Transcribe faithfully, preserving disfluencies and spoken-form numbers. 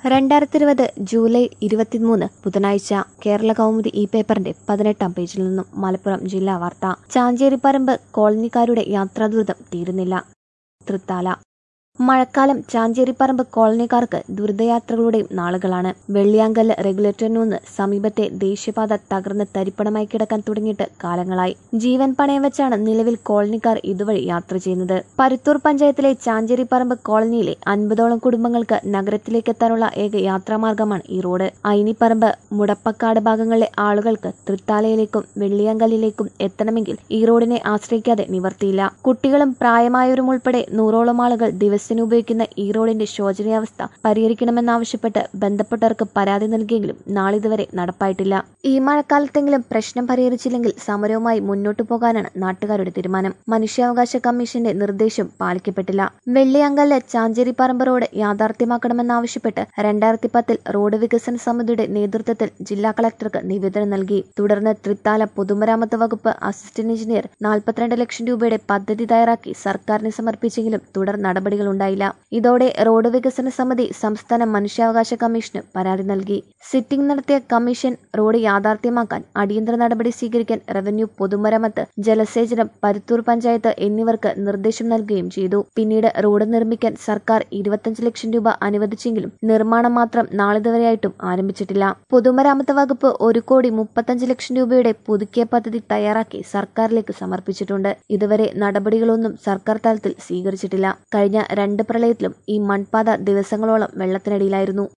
രണ്ടായിരത്തി ഇരുപത് ജൂലൈ ഇരുപത്തിമൂന്ന് ബുധനാഴ്ച കേരള കൗമുദി ഈ പേപ്പറിന്റെ പതിനെട്ടാം പേജിൽ നിന്നും മലപ്പുറം ജില്ലാ വാർത്ത. ചാഞ്ചേരിപ്പറമ്പ് കോളനിക്കാരുടെ യാത്രാദുരിതം തീരുന്നില്ല. തൃത്താല. മഴക്കാലം ചാഞ്ചേരിപ്പറമ്പ് കോളനിക്കാർക്ക് ദുരിതയാത്രകളുടെയും നാളുകളാണ്. വെള്ളിയാങ്കല്ല് റെഗുലേറ്ററിന് മുന്ന് സമീപത്തെ ദേശീയപാത തകർന്ന് തരിപ്പണമായി കിടക്കാൻ തുടങ്ങിയിട്ട് കാലങ്ങളായി. ജീവൻ പണയം വെച്ചാണ് നിലവിൽ കോളനിക്കാർ ഇതുവഴി യാത്ര ചെയ്യുന്നത്. പരുത്തൂർ പഞ്ചായത്തിലെ ചാഞ്ചേരിപ്പറമ്പ് കോളനിയിലെ അൻപതോളം കുടുംബങ്ങൾക്ക് നഗരത്തിലേക്ക് എത്താനുള്ള ഏക യാത്രാമാർഗമാണ് ഈ റോഡ്. അയിനിപ്പറമ്പ്, മുടപ്പക്കാട് ഭാഗങ്ങളിലെ ആളുകൾക്ക് തൃത്താലയിലേക്കും വെള്ളിയാങ്കല്ലിലേക്കും എത്തണമെങ്കിൽ ഈ റോഡിനെ ആശ്രയിക്കാതെ നിവർത്തിയില്ല. കുട്ടികളും പ്രായമായവരും ഉൾപ്പെടെ നൂറോളം ആളുകൾ ദിവസം ഉപയോഗിക്കുന്ന ഈ റോഡിന്റെ ശോചനീയാവസ്ഥ പരിഹരിക്കണമെന്നാവശ്യപ്പെട്ട് ബന്ധപ്പെട്ടവർക്ക് പരാതി നൽകിയെങ്കിലും നാളിതുവരെ നടപ്പായിട്ടില്ല. ഈ മഴക്കാലത്തെങ്കിലും പ്രശ്നം പരിഹരിച്ചില്ലെങ്കിൽ സമരവുമായി മുന്നോട്ടു പോകാനാണ് നാട്ടുകാരുടെ തീരുമാനം. മനുഷ്യാവകാശ കമ്മീഷന്റെ നിർദ്ദേശം പാലിക്കപ്പെട്ടില്ല. വെള്ളിയാങ്കല്ല് ചാഞ്ചേരിപ്പറമ്പ് റോഡ് യാഥാർത്ഥ്യമാക്കണമെന്നാവശ്യപ്പെട്ട് രണ്ടായിരത്തി പത്തിൽ റോഡ് വികസന സമിതിയുടെ നേതൃത്വത്തിൽ ജില്ലാ കളക്ടർക്ക് നിവേദനം നൽകി. തുടർന്ന് തൃത്താല പൊതുമരാമത്ത് വകുപ്പ് അസിസ്റ്റന്റ് എഞ്ചിനീയർ നാൽപ്പത്തിരണ്ട് ലക്ഷം രൂപയുടെ പദ്ധതി തയ്യാറാക്കി സർക്കാരിന് സമർപ്പിച്ചെങ്കിലും തുടർ നടപടികൾ ഉണ്ടായില്ല. ഇതോടെ റോഡ് വികസന സമിതി സംസ്ഥാന മനുഷ്യാവകാശ കമ്മീഷന് പരാതി നൽകി. സിറ്റിംഗ് നടത്തിയ കമ്മീഷൻ റോഡ് യാഥാർത്ഥ്യമാക്കാൻ അടിയന്തര നടപടി സ്വീകരിക്കാൻ റവന്യൂ, പൊതുമരാമത്ത്, ജലസേചനം, പരുത്തൂർ പഞ്ചായത്ത് എന്നിവർക്ക് നിർദ്ദേശം നൽകുകയും ചെയ്തു. പിന്നീട് റോഡ് നിർമ്മിക്കാൻ സർക്കാർ ഇരുപത്തിയഞ്ച് ലക്ഷം രൂപ അനുവദിച്ചെങ്കിലും നിർമ്മാണം മാത്രം നാളിതുവരെയായിട്ടും ആരംഭിച്ചിട്ടില്ല. പൊതുമരാമത്ത് വകുപ്പ് ഒരു കോടി മുപ്പത്തഞ്ച് ലക്ഷം രൂപയുടെ പുതുക്കിയ പദ്ധതി തയ്യാറാക്കി സർക്കാരിലേക്ക് സമർപ്പിച്ചിട്ടുണ്ട്. ഇതുവരെ നടപടികളൊന്നും സർക്കാർ തലത്തിൽ സ്വീകരിച്ചിട്ടില്ല. കഴിഞ്ഞ രണ്ട് പ്രളയത്തിലും ഈ മൺപാത ദിവസങ്ങളോളം വെള്ളത്തിനടിയിലായിരുന്നു.